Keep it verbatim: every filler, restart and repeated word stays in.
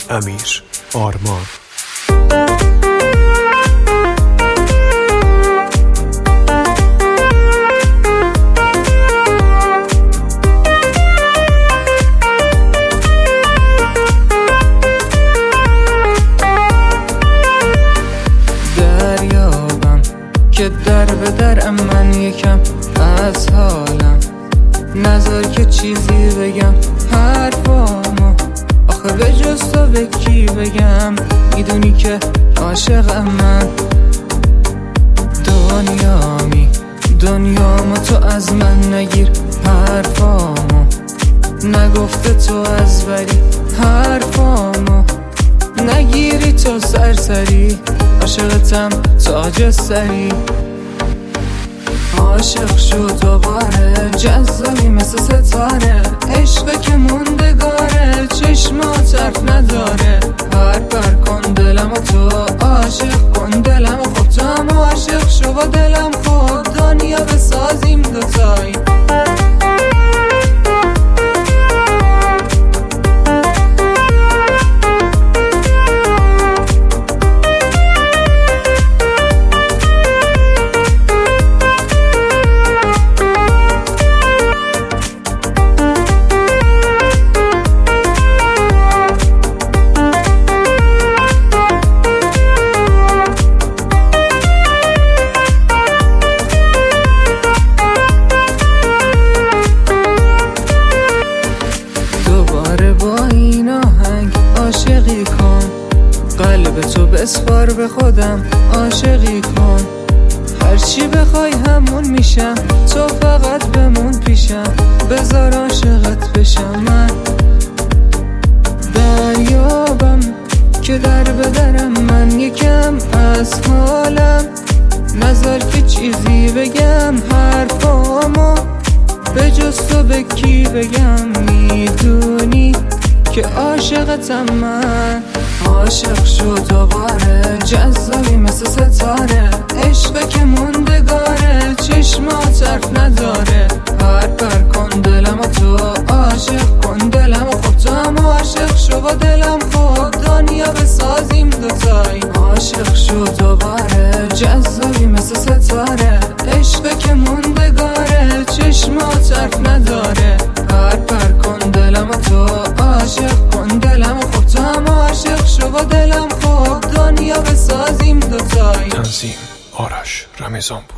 امیر آرمان. دریابم که در به در من یکم از حالم، نذار که چیزی بگم حرفامو، آخه به جز تو به کی بگم؟ میدونی که عاشقم من. دنیامی دنیامو تو از من نگیر، حرفامو نگفته تو از بری، حرفامو نگیری تو سرسری، عاشقتم تاج سری. عاشق شو دوباره، جذابی مثل ستاره، عشق که موندگاره، چشمات حرف نداره. هر پر کن دلم و تو عاشق کن دلم و خب تو هم عاشق شو با دلم، خب دنیا بسازیم دوتایی. عاشقی کن قلب تو بسپار به خودم، عاشقی کن هرچی بخوای همون میشم، تو فقط بمون پیشم، بذار عاشقت بشم من. دریابم که در به درم من یکم از حالم، نذار که چیزی بگم حرفامو، به جز تو به کی بگم؟ میدونی که عاشقتم من. عاشق شو دوباره، جذابی مثل ستاره، عشق که موندگاره، چشمات حرف نداره. هر پر کن دلم و تو عاشق کن دلم و خب تو هم عاشق شو با دلم، خب دنیا بسازیم دوتایی. عاشق شو دوباره، جذابی مثل ستاره، عشق که موندگاره، چشمات حرف نداره. هر پر کن دلم و تو عاشق کن دلم و خب تو هم عاشق شو با دلم، خب دنیا بسازیم دوتایی. تنظیم آرش رمضان بود.